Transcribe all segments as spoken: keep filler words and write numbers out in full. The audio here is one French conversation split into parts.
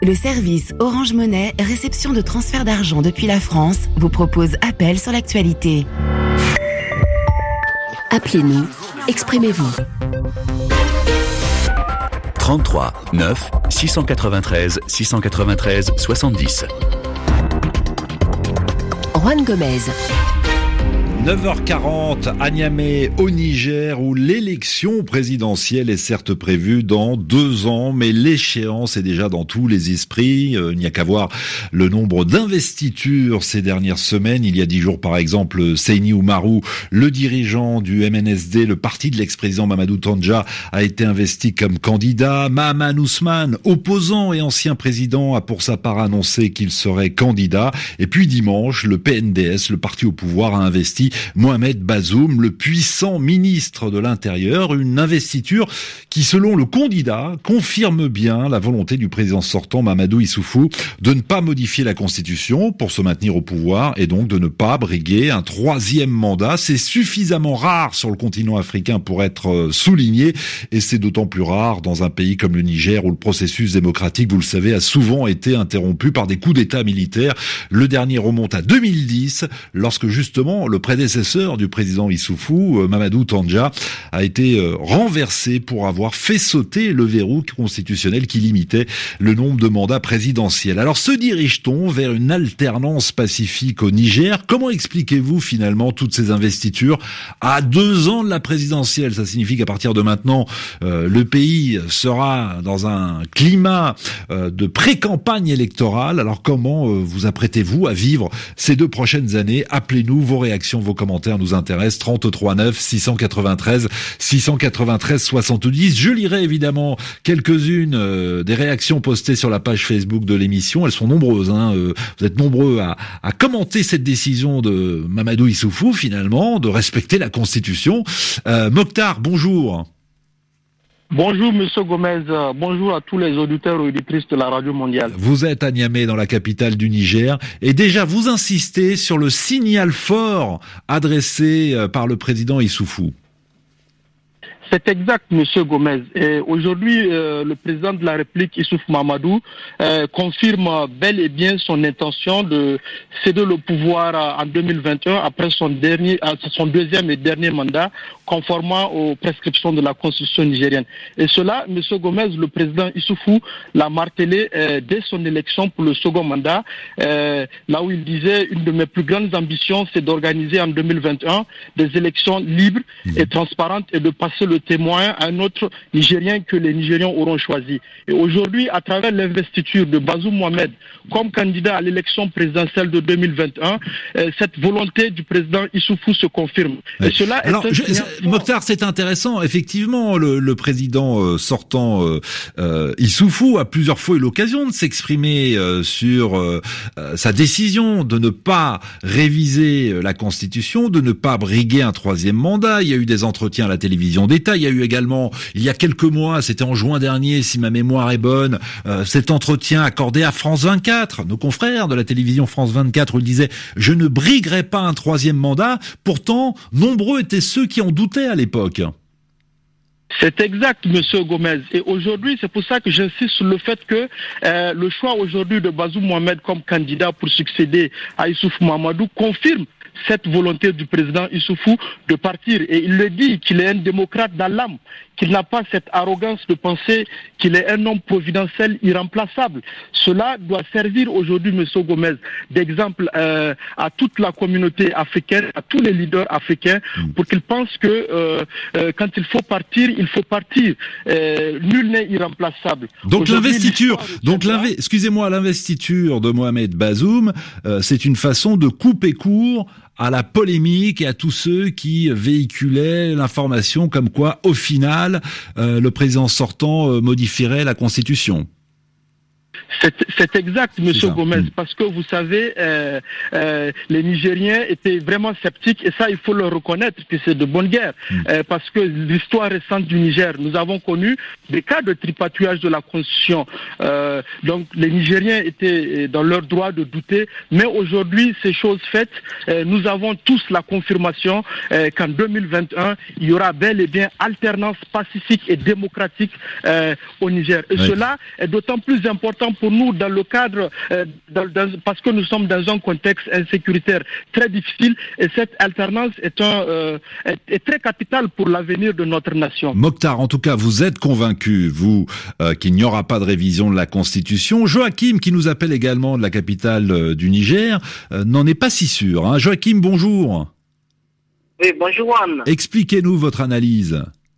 Le service Orange Monnaie, réception de transfert d'argent depuis la France, vous propose appel sur l'actualité. Appelez-nous, exprimez-vous. trente-trois neuf six cent quatre-vingt-treize six cent quatre-vingt-treize soixante-dix. Juan Gomez. neuf heures quarante à Niamey, au Niger, où l'élection présidentielle est certes prévue dans deux ans, mais l'échéance est déjà dans tous les esprits. Euh, il n'y a qu'à voir le nombre d'investitures ces dernières semaines. Il y a dix jours, par exemple, Seyni Oumarou, le dirigeant du M N S D, le parti de l'ex-président Mamadou Tandja, a été investi comme candidat. Mahaman Ousmane, opposant et ancien président, a pour sa part annoncé qu'il serait candidat. Et puis dimanche, le P N D S, le parti au pouvoir, a investi Mohamed Bazoum, le puissant ministre de l'Intérieur, une investiture qui, selon le candidat, confirme bien la volonté du président sortant Mamadou Issoufou de ne pas modifier la Constitution pour se maintenir au pouvoir et donc de ne pas briguer un troisième mandat. C'est suffisamment rare sur le continent africain pour être souligné, et c'est d'autant plus rare dans un pays comme le Niger où le processus démocratique, vous le savez, a souvent été interrompu par des coups d'État militaires. Le dernier remonte à deux mille dix, lorsque justement le prédécesseur du président Issoufou, Mamadou Tandja, a été renversé pour avoir fait sauter le verrou constitutionnel qui limitait le nombre de mandats présidentiels. Alors se dirige-t-on vers une alternance pacifique au Niger? Comment expliquez-vous finalement toutes ces investitures à deux ans de la présidentielle? Ça signifie qu'à partir de maintenant, euh, le pays sera dans un climat euh, de pré-campagne électorale. Alors comment euh, vous apprêtez-vous à vivre ces deux prochaines années? Appelez-nous, vos réactions, vos commentaires nous intéressent. trente-trois neuf six cent quatre-vingt-treize six cent quatre-vingt-treize soixante-dix. Je lirai évidemment quelques-unes euh, des réactions postées sur la page Facebook de l'émission. Elles sont nombreuses, hein. Euh, vous êtes nombreux à, à commenter cette décision de Mamadou Issoufou, finalement, de respecter la Constitution. Euh, Mokhtar, bonjour. Bonjour Monsieur Gomez, bonjour à tous les auditeurs et auditrices de la Radio Mondiale. Vous êtes à Niamey, dans la capitale du Niger, et déjà vous insistez sur le signal fort adressé par le président Issoufou. C'est exact, Monsieur Gomez. Et aujourd'hui, euh, le président de la République, Issoufou Mahamadou, euh, confirme bel et bien son intention de céder le pouvoir en deux mille vingt et un après son dernier, son deuxième et dernier mandat, conformément aux prescriptions de la Constitution nigérienne. Et cela, Monsieur Gomez, le président Issoufou l'a martelé euh, dès son élection pour le second mandat, euh, là où il disait une de mes plus grandes ambitions, c'est d'organiser en deux mille vingt et un des élections libres et transparentes et de passer le témoin à un autre Nigérien que les Nigériens auront choisi. Et aujourd'hui, à travers l'investiture de Bazoum Mohamed comme candidat à l'élection présidentielle de deux mille vingt et un, euh, cette volonté du président Issoufou se confirme. Ouais. Et cela Alors, est je, Mokhtar, c'est intéressant. Effectivement, le, le président euh, sortant euh, euh, Issoufou a plusieurs fois eu l'occasion de s'exprimer euh, sur euh, euh, sa décision de ne pas réviser la Constitution, de ne pas briguer un troisième mandat. Il y a eu des entretiens à la télévision d'État. Il y a eu également, il y a quelques mois, c'était en juin dernier, si ma mémoire est bonne, euh, cet entretien accordé à France vingt-quatre, nos confrères de la télévision France vingt-quatre, où il disait « Je ne briguerai pas un troisième mandat ». Pourtant, nombreux étaient ceux qui en doutaient à l'époque. C'est exact, Monsieur Gomez. Et aujourd'hui, c'est pour ça que j'insiste sur le fait que euh, le choix aujourd'hui de Bazoum Mohamed comme candidat pour succéder à Issoufou Mahamadou confirme cette volonté du président Issoufou de partir. Et il le dit qu'il est un démocrate dans l'âme, qu'il n'a pas cette arrogance de penser qu'il est un homme providentiel irremplaçable. Cela doit servir aujourd'hui, Monsieur Gomez, d'exemple euh, à toute la communauté africaine, à tous les leaders africains, pour qu'ils pensent que euh, euh, quand il faut partir, il faut partir. Euh, nul n'est irremplaçable. Donc l'investiture, donc l'inve... excusez-moi, l'investiture de Mohamed Bazoum, euh, c'est une façon de couper court à la polémique et à tous ceux qui véhiculaient l'information comme quoi, au final, euh, le président sortant euh, modifierait la Constitution. C'est, c'est exact, Monsieur Gomez, mmh. parce que vous savez, euh, euh, les Nigériens étaient vraiment sceptiques, et ça, il faut le reconnaître, que c'est de bonne guerre, mmh. euh, parce que l'histoire récente du Niger, nous avons connu des cas de tripatouillage de la Constitution. Euh, donc, les Nigériens étaient dans leur droit de douter, mais aujourd'hui, ces choses faites, euh, nous avons tous la confirmation euh, qu'en deux mille vingt et un, il y aura bel et bien alternance pacifique et démocratique euh, au Niger. Et oui. cela est d'autant plus important pour nous dans le cadre, euh, dans, dans, parce que nous sommes dans un contexte insécuritaire très difficile et cette alternance est, un, euh, est, est très capitale pour l'avenir de notre nation. Mokhtar, en tout cas, vous êtes convaincu, vous, euh, qu'il n'y aura pas de révision de la Constitution. Joachim, qui nous appelle également de la capitale euh, du Niger, euh, n'en est pas si sûr. Hein. Joachim, bonjour. Oui, bonjour Juan. Expliquez-nous votre analyse.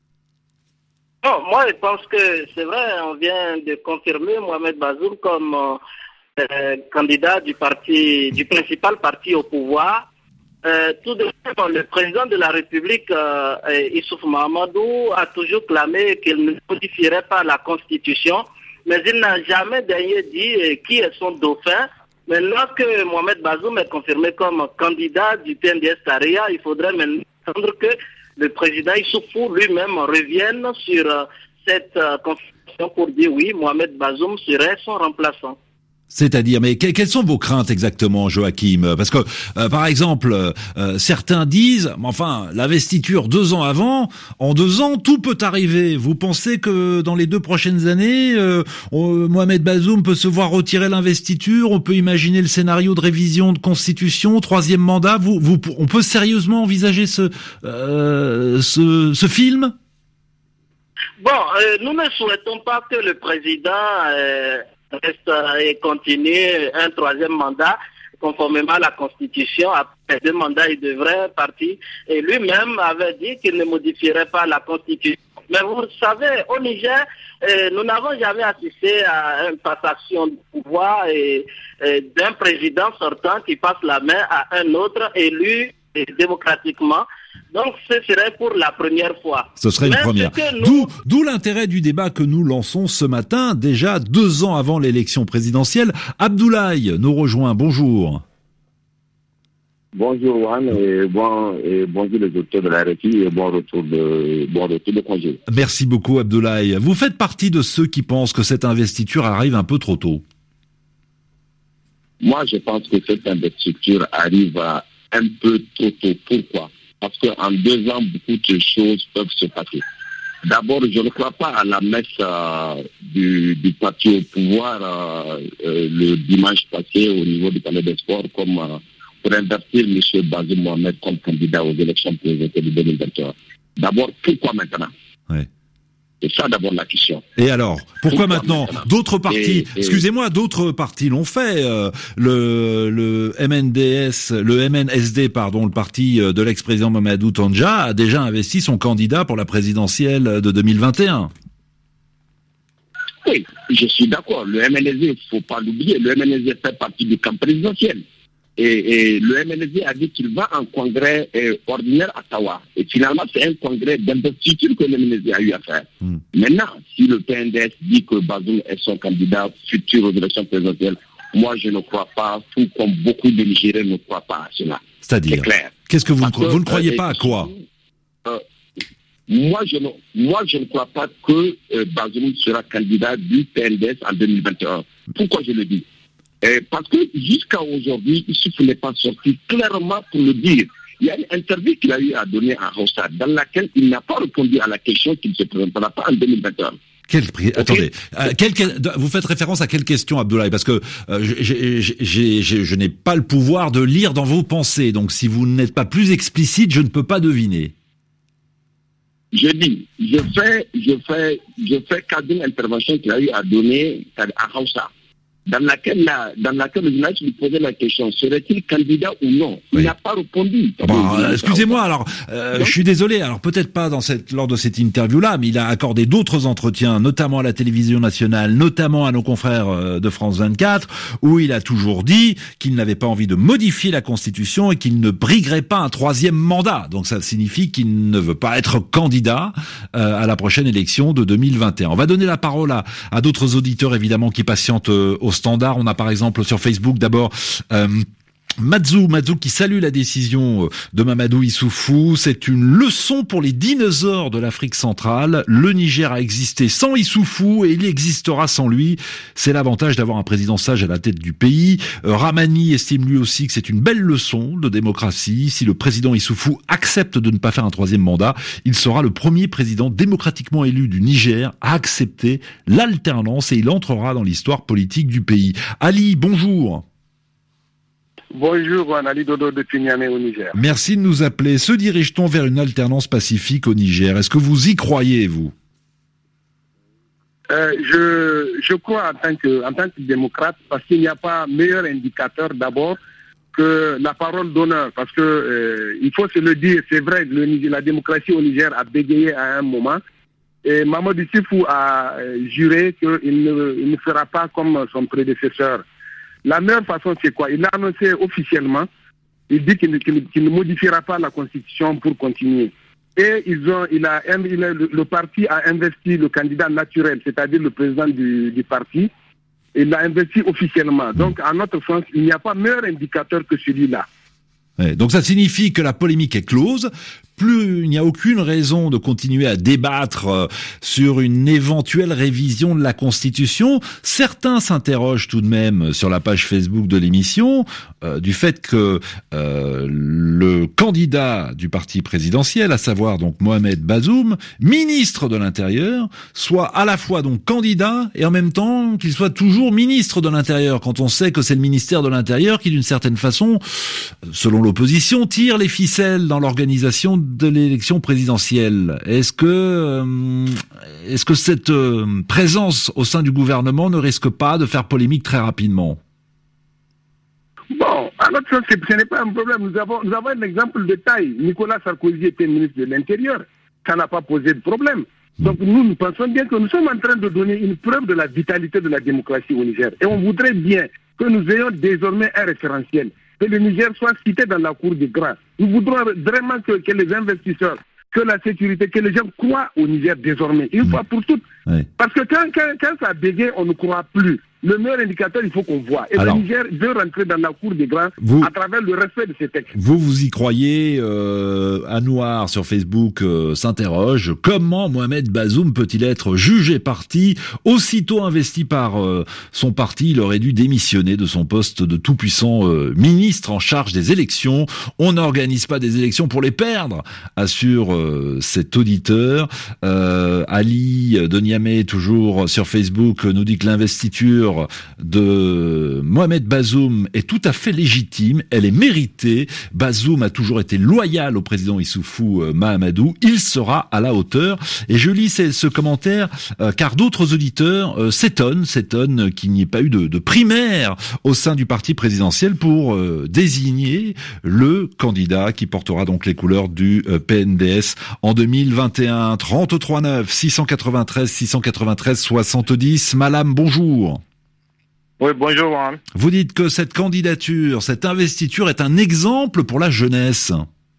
Non, moi je pense que c'est vrai, on vient de confirmer Mohamed Bazoum comme euh, candidat du parti, du principal parti au pouvoir. Euh, tout de même, le président de la République, euh, Issouf Mahamadou, a toujours clamé qu'il ne modifierait pas la Constitution, mais il n'a jamais d'ailleurs dit euh, qui est son dauphin. Maintenant que Mohamed Bazoum est confirmé comme candidat du P N D S Taria, il faudrait maintenant attendre que le président Issoufou lui-même revienne sur euh, cette euh, constitution pour dire oui, Mohamed Bazoum serait son remplaçant. C'est-à-dire, mais que, quelles sont vos craintes exactement, Joachim? Parce que, euh, par exemple, euh, certains disent, enfin, l'investiture deux ans avant, en deux ans, tout peut arriver. Vous pensez que dans les deux prochaines années, euh, on, Mohamed Bazoum peut se voir retirer l'investiture? On peut imaginer le scénario de révision de constitution, troisième mandat. Vous, vous, on peut sérieusement envisager ce, euh, ce, ce film? Bon, euh, nous ne souhaitons pas que le président euh, reste et continue un troisième mandat conformément à la Constitution. Après deux mandats, il devrait partir. Et lui-même avait dit qu'il ne modifierait pas la Constitution. Mais vous savez, au Niger, euh, nous n'avons jamais assisté à une passation de pouvoir et, et d'un président sortant qui passe la main à un autre élu démocratiquement. Donc, ce serait pour la première fois. Ce serait une Mais première. Nous... D'où, d'où l'intérêt du débat que nous lançons ce matin, déjà deux ans avant l'élection présidentielle. Abdoulaye nous rejoint. Bonjour. Bonjour Juan et, bon, et bonjour les auteurs de la R F I et bon retour de, bon retour de congé. Merci beaucoup Abdoulaye. Vous faites partie de ceux qui pensent que cette investiture arrive un peu trop tôt. Moi, je pense que cette investiture arrive à un peu trop tôt. Pourquoi? Parce qu'en deux ans, beaucoup de choses peuvent se passer. D'abord, je ne crois pas à la messe euh, du, du parti au pouvoir euh, euh, le dimanche passé au niveau du Palais des Sports comme euh, pour investir M. Bazoum Mohamed comme candidat aux élections présidentielles de deux mille vingt et un. D'abord, pourquoi maintenant? Ouais. C'est ça d'abord la question. Et alors, pourquoi, pourquoi maintenant, maintenant d'autres partis, et, et... excusez-moi, d'autres partis l'ont fait. Euh, le, le M N D S, le M N S D, pardon, le parti de l'ex-président Mamadou Tandja a déjà investi son candidat pour la présidentielle de deux mille vingt et un. Oui, je suis d'accord. Le M N S D, il ne faut pas l'oublier. Le M N S D fait partie du camp présidentiel. Et, et le M N S D a dit qu'il va en congrès euh, ordinaire à Tawa. Et finalement, c'est un congrès d'investiture que le M N S D a eu à faire. Mm. Maintenant, si le P N D S dit que Bazoum est son candidat futur aux élections présidentielles, moi, je ne crois pas, tout comme beaucoup de Nigériens ne croient pas à cela. C'est-à-dire, c'est clair. Qu'est-ce que vous, que, vous ne croyez euh, pas à quoi euh, moi, je ne, moi, je ne crois pas que euh, Bazoum sera candidat du P N D S en deux mille vingt et un. Pourquoi je le dis? Euh, parce que jusqu'à aujourd'hui, il n'est pas sorti clairement pour le dire. Il y a une interview qu'il a eu à donner à Rossa, dans laquelle il n'a pas répondu à la question qu'il ne se présentera pas en deux mille vingt et un. Quel prix okay. Attendez, euh, quel, quel, vous faites référence à quelle question, Abdoulaye? Parce que euh, j'ai, j'ai, j'ai, je n'ai pas le pouvoir de lire dans vos pensées, donc si vous n'êtes pas plus explicite, je ne peux pas deviner. Je dis, je fais, je fais, je fais cadre d'une intervention qu'il a eu à donner à Rossa, dans laquelle, la, dans laquelle le journaliste lui posait la question, serait-il candidat ou non? Il oui. n'a pas répondu. Bon, euh, excusez-moi, alors, euh, je suis désolé, alors peut-être pas dans cette, lors de cette interview-là, mais il a accordé d'autres entretiens, notamment à la télévision nationale, notamment à nos confrères euh, de France vingt-quatre, où il a toujours dit qu'il n'avait pas envie de modifier la Constitution et qu'il ne briguerait pas un troisième mandat. Donc ça signifie qu'il ne veut pas être candidat euh, à la prochaine élection de deux mille vingt et un. On va donner la parole à, à d'autres auditeurs, évidemment, qui patientent euh, au standard. On a par exemple sur Facebook d'abord euh, Mazou, Mazou qui salue la décision de Mamadou Issoufou. C'est une leçon pour les dinosaures de l'Afrique centrale. Le Niger a existé sans Issoufou et il existera sans lui. C'est l'avantage d'avoir un président sage à la tête du pays. Euh, Ramani estime lui aussi que c'est une belle leçon de démocratie. Si le président Issoufou accepte de ne pas faire un troisième mandat, il sera le premier président démocratiquement élu du Niger à accepter l'alternance et il entrera dans l'histoire politique du pays. Ali, bonjour. Bonjour, Ali Dodo de Niamey au Niger. Merci de nous appeler. Se dirige-t-on vers une alternance pacifique au Niger? Est-ce que vous y croyez, vous? euh, je, je crois en tant que, en tant que démocrate, parce qu'il n'y a pas meilleur indicateur d'abord que la parole d'honneur. Parce que euh, il faut se le dire, c'est vrai, le, la démocratie au Niger a bégayé à un moment. Et Mamadou Issoufou a juré qu'il ne, il ne fera pas comme son prédécesseur. La meilleure façon, c'est quoi? Il l'a annoncé officiellement. Il dit qu'il, qu'il, qu'il ne modifiera pas la Constitution pour continuer. Et ils ont, il a, il a, le, le parti a investi le candidat naturel, c'est-à-dire le président du, du parti. Il l'a investi officiellement. Donc, à notre sens, il n'y a pas meilleur indicateur que celui-là. Ouais, donc ça signifie que la polémique est close. Plus il n'y a aucune raison de continuer à débattre euh, sur une éventuelle révision de la Constitution. Certains s'interrogent tout de même sur la page Facebook de l'émission euh, du fait que euh, le candidat du parti présidentiel, à savoir donc Mohamed Bazoum, ministre de l'Intérieur, soit à la fois donc candidat et en même temps qu'il soit toujours ministre de l'Intérieur, quand on sait que c'est le ministère de l'Intérieur qui, d'une certaine façon, selon l'opposition, tire les ficelles dans l'organisation de l'élection présidentielle. Est-ce que euh, est-ce que cette euh, présence au sein du gouvernement ne risque pas de faire polémique très rapidement? Bon, à notre sens, ce n'est pas un problème. Nous avons, nous avons un exemple de taille. Nicolas Sarkozy était ministre de l'Intérieur. Ça n'a pas posé de problème. Donc nous, nous pensons bien que nous sommes en train de donner une preuve de la vitalité de la démocratie au Niger. Et on voudrait bien que nous ayons désormais un référentiel, que le Niger soit cité dans la cour des grands. Nous voudrons vraiment que, que les investisseurs, que la sécurité, que les gens croient au Niger désormais, une fois pour toutes. Oui. Parce que quand, quand, quand ça bégaye, on ne croit plus. Le meilleur indicateur, il faut qu'on voit. Et Alors, le Niger veut rentrer dans la cour des grands vous, à travers le respect de ces textes. Vous, vous y croyez, euh, Anouar sur Facebook euh, s'interroge. Comment Mohamed Bazoum peut-il être jugé parti? Aussitôt investi par euh, son parti, il aurait dû démissionner de son poste de tout-puissant euh, ministre en charge des élections. On n'organise pas des élections pour les perdre, assure euh, cet auditeur. Euh, Ali de Niamey, toujours sur Facebook, nous dit que l'investiture de Mohamed Bazoum est tout à fait légitime, elle est méritée. Bazoum a toujours été loyal au président Issoufou euh, Mahamadou, il sera à la hauteur. Et je lis ce, ce commentaire euh, car d'autres auditeurs euh, s'étonnent, s'étonnent qu'il n'y ait pas eu de, de primaire au sein du parti présidentiel pour euh, désigner le candidat qui portera donc les couleurs du euh, P N D S en deux mille vingt et un. trente-trois neuf six cent quatre-vingt-treize six cent quatre-vingt-treize soixante-dix. Madame, bonjour. Oui, bonjour. Hein. Vous dites que cette candidature, cette investiture est un exemple pour la jeunesse.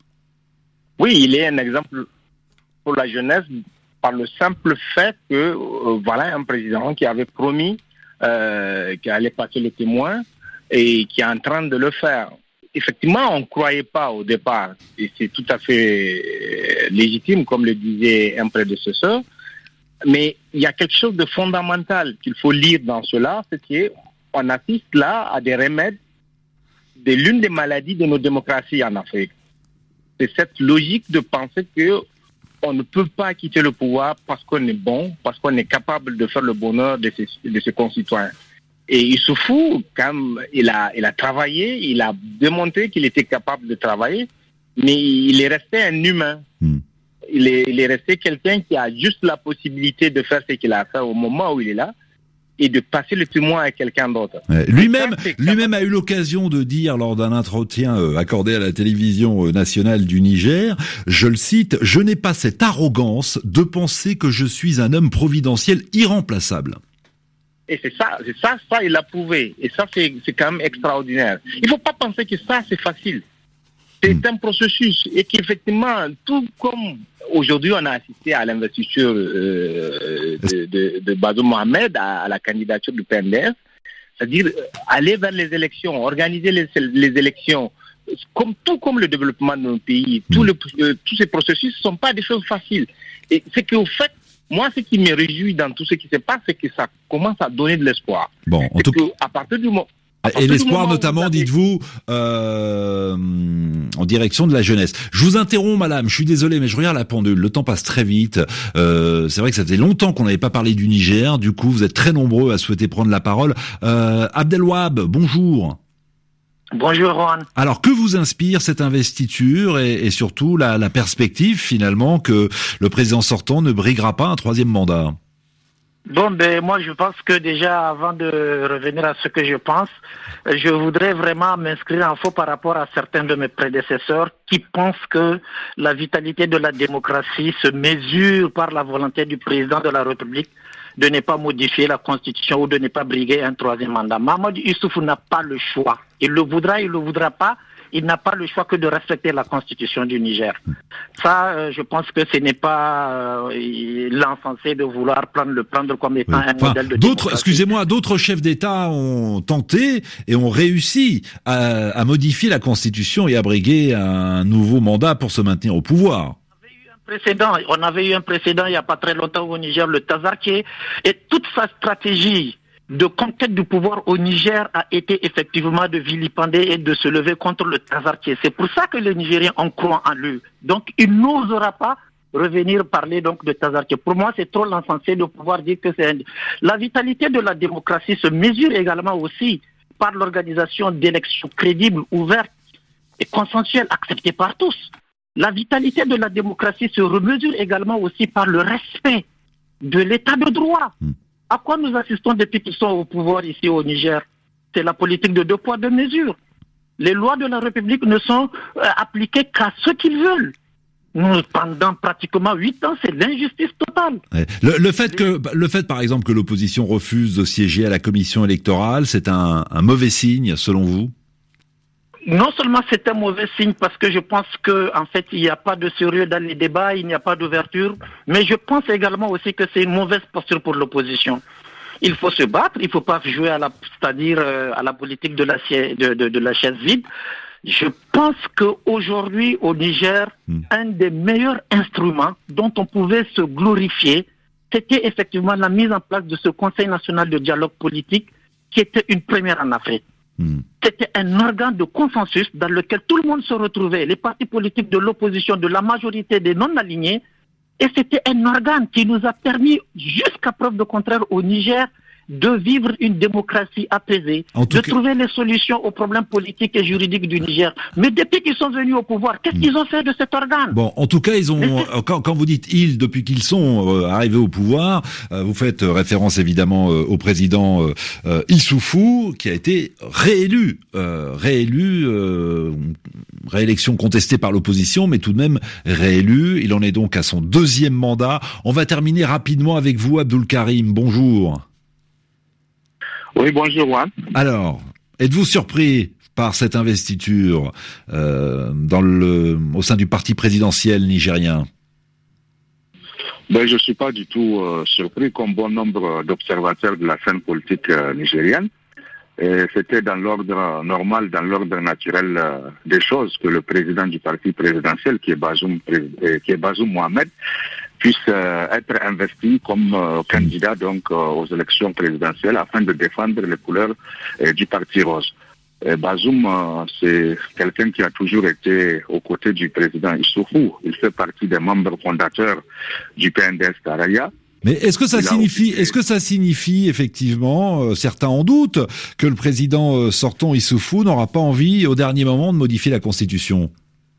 Oui, il est un exemple pour la jeunesse par le simple fait que euh, voilà un président qui avait promis euh, qu'il allait passer le témoin et qui est en train de le faire. Effectivement, on ne croyait pas au départ, et c'est tout à fait légitime, comme le disait un prédécesseur, mais il y a quelque chose de fondamental qu'il faut lire dans cela, c'est qu'on assiste là à des remèdes de l'une des maladies de nos démocraties en Afrique. C'est cette logique de penser que on ne peut pas quitter le pouvoir parce qu'on est bon, parce qu'on est capable de faire le bonheur de ses, de ses concitoyens. Et Issoufou, comme il a, il a travaillé, il a démontré qu'il était capable de travailler, mais il est resté un humain. Mm. Il est, il est resté quelqu'un qui a juste la possibilité de faire ce qu'il a fait au moment où il est là et de passer le témoin à quelqu'un d'autre. Ouais, lui-même, lui-même a eu l'occasion de dire lors d'un entretien euh, accordé à la télévision euh, nationale du Niger, je le cite, « Je n'ai pas cette arrogance de penser que je suis un homme providentiel irremplaçable. » Et c'est ça, c'est ça, ça il l'a prouvé. Et ça, c'est, c'est quand même extraordinaire. Il ne faut pas penser que ça, c'est facile. C'est mmh. un processus. Et qu'effectivement, tout comme aujourd'hui, on a assisté à l'investiture euh, de, de, de Bazoum Mohamed à, à la candidature du P N D S, c'est-à-dire aller vers les élections, organiser les, les élections, comme tout comme le développement de nos pays, tout le, euh, tous ces processus ne sont pas des choses faciles. Et c'est qu'au fait, moi, ce qui me réjouit dans tout ce qui se passe, c'est que ça commence à donner de l'espoir. Bon, en tout cas, à partir du moment et l'espoir notamment, avez... dites-vous, euh, en direction de la jeunesse. Je vous interromps, madame, je suis désolé, mais je regarde la pendule, le temps passe très vite. Euh, c'est vrai que ça faisait longtemps qu'on n'avait pas parlé du Niger, du coup vous êtes très nombreux à souhaiter prendre la parole. Euh, Abdelwahab, bonjour. Bonjour, Juan. Alors, que vous inspire cette investiture et, et surtout la, la perspective, finalement, que le président sortant ne briguera pas un troisième mandat ? Bon, ben moi je pense que déjà avant de revenir à ce que je pense, je voudrais vraiment m'inscrire en faux par rapport à certains de mes prédécesseurs qui pensent que la vitalité de la démocratie se mesure par la volonté du président de la République de ne pas modifier la Constitution ou de ne pas briguer un troisième mandat. Mamadou Issoufou n'a pas le choix. Il le voudra, il le voudra pas. Il n'a pas le choix que de respecter la Constitution du Niger. Ça, euh, je pense que ce n'est pas euh, l'encensé de vouloir prendre le prendre comme étant oui. un enfin, modèle de d'autres, excusez-moi, d'autres chefs d'État ont tenté et ont réussi à, à modifier la Constitution et à briguer un nouveau mandat pour se maintenir au pouvoir. Précédent, on avait eu un précédent il n'y a pas très longtemps au Niger, le Tazarké, et toute sa stratégie de conquête du pouvoir au Niger a été effectivement de vilipender et de se lever contre le Tazarké. C'est pour ça que les Nigériens en croient en lui. Donc, il n'osera pas revenir parler donc de Tazarké. Pour moi, c'est trop l'encensé de pouvoir dire que c'est un... La vitalité de la démocratie se mesure également aussi par l'organisation d'élections crédibles, ouvertes et consensuelles, acceptées par tous. La vitalité de la démocratie se mesure également aussi par le respect de l'état de droit. Mm. À quoi nous assistons depuis qu'ils sont au pouvoir ici au Niger? C'est la politique de deux poids, deux mesures. Les lois de la République ne sont euh, appliquées qu'à ceux qu'ils veulent. Nous, pendant pratiquement huit ans, c'est l'injustice totale. Ouais. Le, le fait que, le fait par exemple que l'opposition refuse de siéger à la commission électorale, c'est un, un mauvais signe selon vous? Non seulement c'est un mauvais signe parce que je pense que en fait il n'y a pas de sérieux dans les débats, il n'y a pas d'ouverture, mais je pense également aussi que c'est une mauvaise posture pour l'opposition. Il faut se battre, il ne faut pas jouer à la, c'est-à-dire euh, à la politique de la, de, de, de la chaise vide. Je pense qu'aujourd'hui au Niger, mmh. un des meilleurs instruments dont on pouvait se glorifier, c'était effectivement la mise en place de ce Conseil national de dialogue politique qui était une première en Afrique. Mmh. C'était un organe de consensus dans lequel tout le monde se retrouvait, les partis politiques de l'opposition, de la majorité des non-alignés, et c'était un organe qui nous a permis, jusqu'à preuve de contraire au Niger, de vivre une démocratie apaisée, de cas... trouver les solutions aux problèmes politiques et juridiques du Niger. Mais depuis qu'ils sont venus au pouvoir, qu'est-ce mmh. qu'ils ont fait de cet organe? Bon, en tout cas, ils ont. Quand, quand vous dites ils, depuis qu'ils sont euh, arrivés au pouvoir, euh, vous faites référence évidemment euh, au président euh, euh, Issoufou, qui a été réélu, euh, réélu, euh, réélection contestée par l'opposition, mais tout de même réélu. Il en est donc à son deuxième mandat. On va terminer rapidement avec vous, Abdoul Karim. Bonjour. Oui, bonjour, Juan. Alors, êtes-vous surpris par cette investiture euh, dans le, au sein du parti présidentiel nigérien? Ben, je ne suis pas du tout euh, surpris, comme bon nombre d'observateurs de la scène politique euh, nigérienne. Et c'était dans l'ordre normal, dans l'ordre naturel euh, des choses que le président du parti présidentiel, qui est Bazoum, euh, qui est Bazoum Mohamed, puisse euh, être investi comme euh, candidat donc euh, aux élections présidentielles afin de défendre les couleurs euh, du parti rose. Et Bazoum, euh, c'est quelqu'un qui a toujours été aux côtés du président Issoufou. Il fait partie des membres fondateurs du P N D S Taraya. Mais est-ce que ça signifie, est-ce que ça signifie effectivement, euh, certains en doutent, que le président euh, sortant Issoufou n'aura pas envie au dernier moment de modifier la Constitution?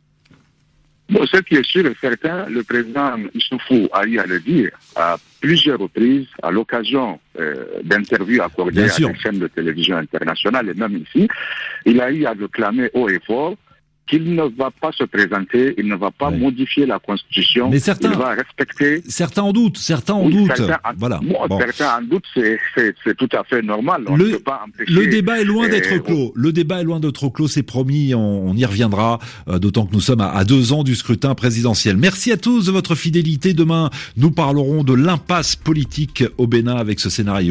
Bon, ce qui est sûr et certain, le président Issoufou a eu à le dire à plusieurs reprises, à l'occasion euh, d'interviews accordées à des chaînes de télévision internationales et même ici, il a eu à le clamer haut et fort qu'il ne va pas se présenter, il ne va pas ouais. modifier la Constitution, mais certains, il va respecter... Certains en doutent, certains en oui, doutent. Certains en, voilà. Bon, bon. Certains en doutent, c'est, c'est, c'est tout à fait normal. On le, ne peut pas empêcher... Le débat est loin d'être euh, clos. Le débat est loin d'être clos, c'est promis, on, on y reviendra, euh, d'autant que nous sommes à, à deux ans du scrutin présidentiel. Merci à tous de votre fidélité. Demain, nous parlerons de l'impasse politique au Bénin avec ce scénario.